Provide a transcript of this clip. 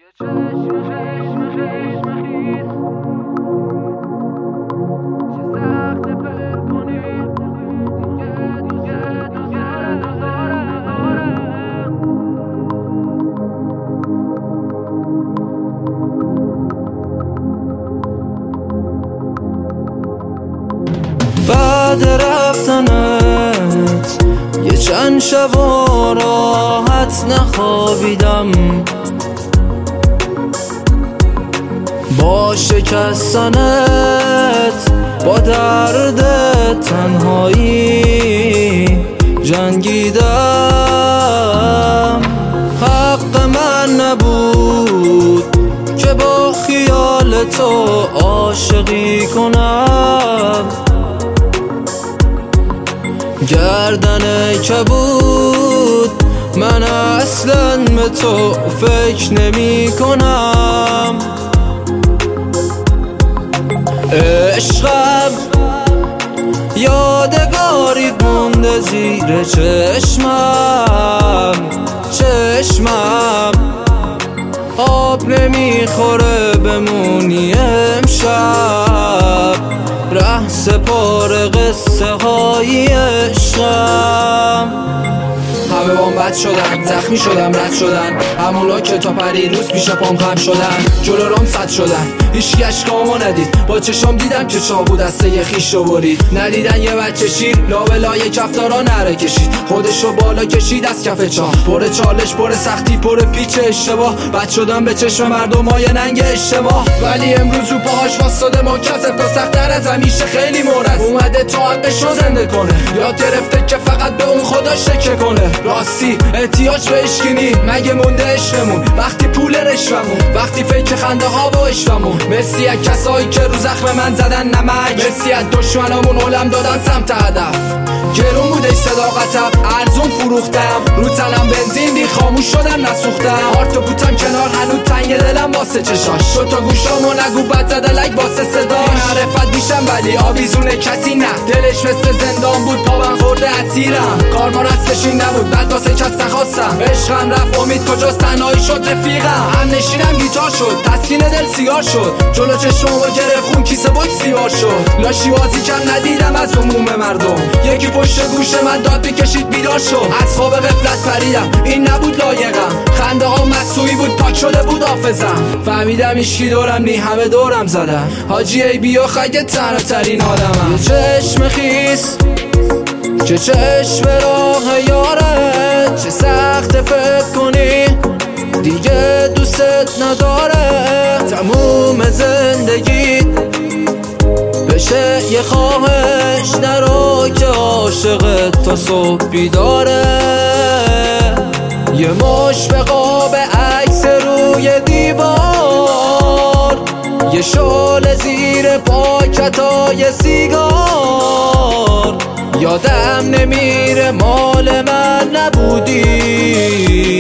بعد رفتنت یه چند شب و راحت نخوابیدم، با شکستنت با درد تنهایی جنگیدم. حق من نبود که با خیال تو عاشقی کنم، گردن کبود من اصلا به تو فکر نمی کنم. عشقم یادگاری مونده زیر چشمم، آب نمیخوره بمونی امشب، ره سپار قصه های عشقم. همه بام بد شدن، زخمی شدم، رد شدن، همونا که تا پریروز پیش پام خم شدن، جلو رام صد شدن، هیچکی اشکامو ندید، با چشام دیدم که چابو دسته خیش رو برید، ندیدن یه بچه شیر لابلای کفتارا نره کشید، خودشو بالا کشید از کف چاه، پر چالش، پر سختی، پر پیچ اشتباه، بد شدم به چشم مردم های ننگ اجتماع، ولی امروز رو پاهاش واسطاده منکسر تا سخت‌تر از همیشه خیلی مورد اومده تا حقشو زنده کنه، یاد گرفته که فقط به اون خدا شکر کنه. راستی احتیاج به اشکینی مگه مونده عشقمون، وقتی پول رشومون، وقتی فکر خنده ها و عشقمون، مرسی از کسایی که رو زخم من زدن نمک، مرسی از دشمنامون علم دادن سمت هدف، گرون بوده صداقتم، ارزون فروختم، رو تنم بنزین ری خاموش شدم نسوختم، هارتو بوتم کنار هنوز تنگ دلم واسه چشاش، شد تا گوشامو نگو بد زده لک واسه صداش، معرفت میشم ولی آویزونه کسی نه، دلش مثل زندان بود پا من خورده اسیرم، کارما رستش این نبود بعد واسه کس نخواستم، عشقم رفت امید کجاست تنهایی شد رفیقم، هم نشینم گیتار شد تسکین دل سیگار شد، جلو چشمامو گرفت خون کیسه بود سیوار شد، لاشی بازی کم ندیدم از عموم مردم، یکی پشت گوش من داد بکشید بیدار شد، از خواب غفلت پریدم این نبود لایقم، خنده ها مسئولی بود پاک شده بود حافظم، فهمیدم ایشکی دورم نی همه دورم زدم، حاجی ای بیا خیلی تنها ترین آدمم، چشم خیس چه چشم راه یاره، چه سخت فکر کنی دیگه دوستت نداره، تموم زندگیت بشه یه خواهش نرو که عاشقت تا صبح بیداره، یه مش به قاب عکس روی دیوار، یه شال زیر پاکتای سیگار، یادم نمیره مال من نبودی.